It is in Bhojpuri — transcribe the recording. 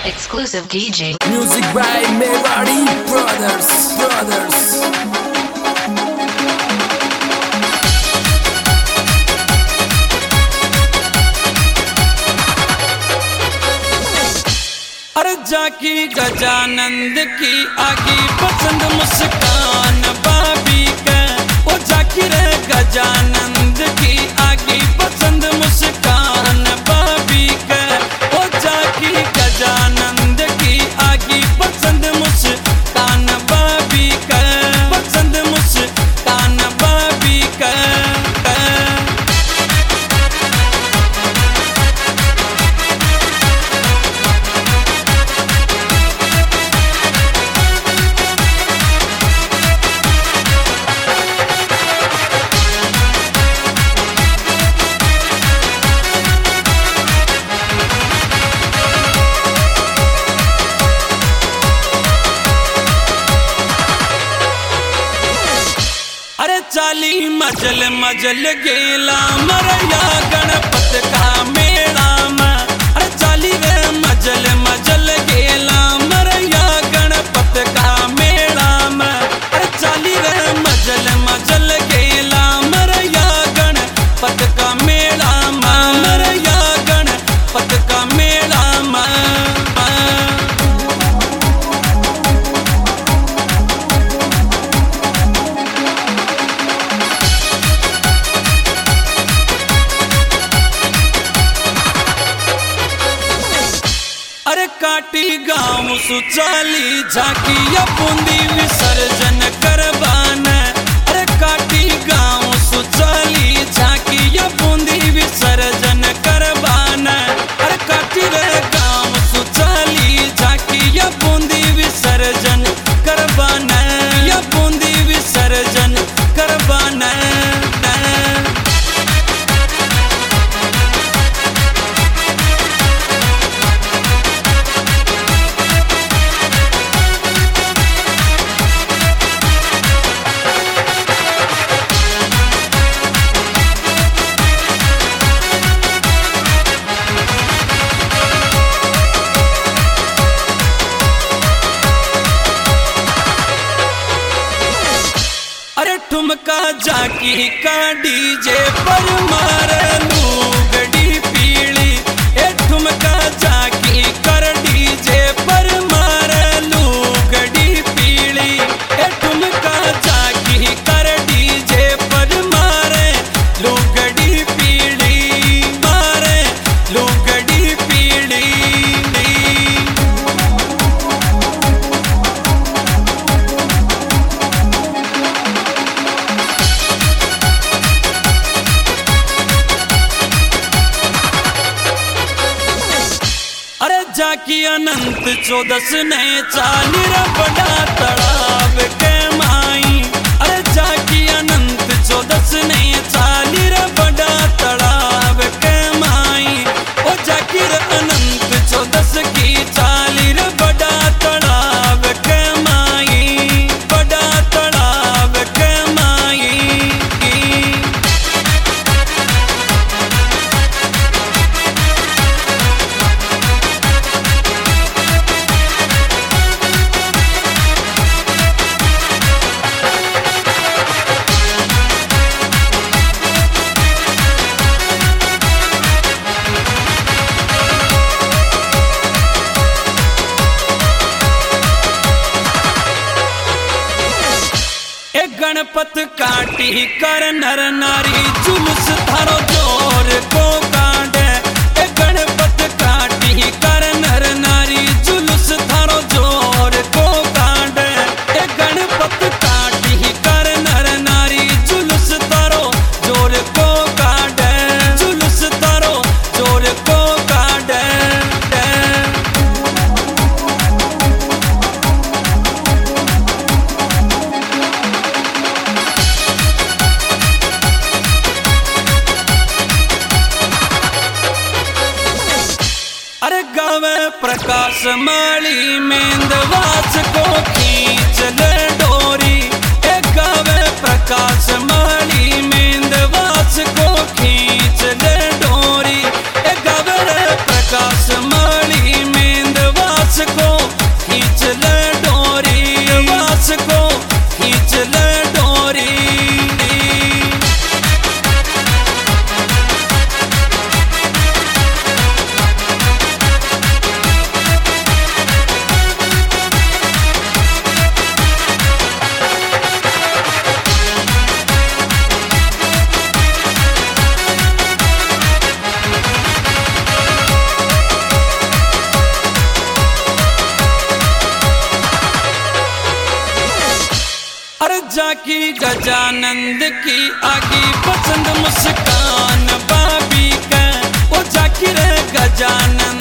Exclusive DJ. Music by Merari Brothers. अरे जाकी गजानंद की आगी पसंद मुस्कान बाबी का। ओ जाकी रे गजानंद की आगी पसंद मुस्कान बाबी का। ओ जाकी गजानंद की आगी पसंद मुस्कान बाबी का। पसंद मुस्कान बाबी का। अरे चाली मजल मजल गेला मरया गणपत का मेला में। अरे चाली रे मजल मजल गेला मरया गणपत का मेला में। अरे चाली रे मजल मजल गेला मरया गणपत का मेला में। मरया गणपत का मेला में। अरे काटी गाँव सुचाली झाकिया बूंदी विसर्जन करवान। अरे काटी गाँव सुचाली झाकिया बूंदी विसर्जन करवान। अरे काटी रे गाँव सुचाली झाकिया बूंदी विसर्जन करवान। या बूंदी विसर्जन करवान। अरे ठुमका जाकी का डीजे पर मारे लूगड़ी पीली। ए ठुमका जाकी कर डीजे पर मारे लूगड़ी पीली। ए ठुमका जाकी कर डीजे पर मारे लूगड़ी पीली। मारे लूगड़ी पीली। अरे जाकी अनंत चौदस ने चाली रे बड़ा तालाब के माई। अरे जाकी अनंत चौदस ने चाली रे बड़ा तालाब के माई। ओ जाकी रे अनंत चौदस की चाली रे बड़ा तालाब के माई। बड़ा तालाब के माई। गणपत काटी कर नर नारी जुलूस थारो जोर को कांडे। ए गणपत काटी कर नर नारी जुलूस थारो जोर को कांडे। ए गणपत काटी कर नर नारी जुलूस थारो जोर को कांडे। जुलूस थारो जोर को कांडे। अरे गावे प्रकाश माली मेंदवास को खींच ले डोरी। ए गावे प्रकाश माली मेंदवास को खींच ले डोरी। ए गावे प्रकाश माली मेंदवास जाकी गजानंद की आगी पसंद मुस्कान बाबी का, ओ जाकी रे गजानंद